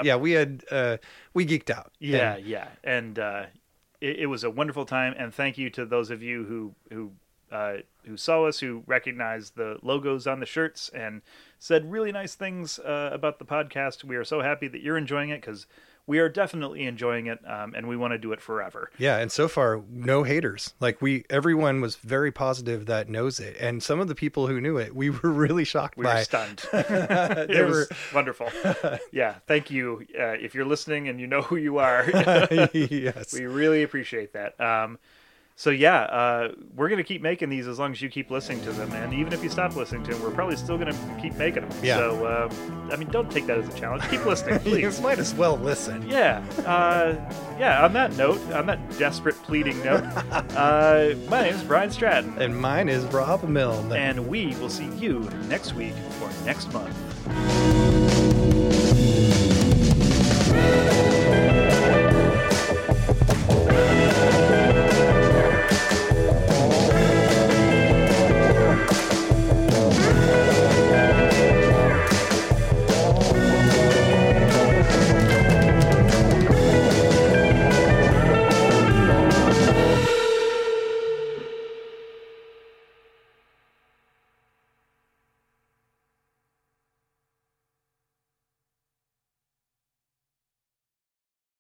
we geeked out. And it was a wonderful time. And thank you to those of you who saw us, who recognized the logos on the shirts and said really nice things about the podcast. We are so happy that you're enjoying it, because we are definitely enjoying it, and we want to do it forever. Yeah, and so far, no haters. Like, everyone was very positive that knows it, and some of the people who knew it, we were really shocked by. We were stunned. It was wonderable. Yeah, thank you. If you're listening and you know who you are, yes, we really appreciate that. We're going to keep making these as long as you keep listening to them. And even if you stop listening to them, we're probably still going to keep making them. Yeah. So, don't take that as a challenge. Keep listening, please. You might as well listen. Yeah. On that note, on that desperate pleading note, my name is Brian Stratton. And mine is Rob Milne. And we will see you next week or next month.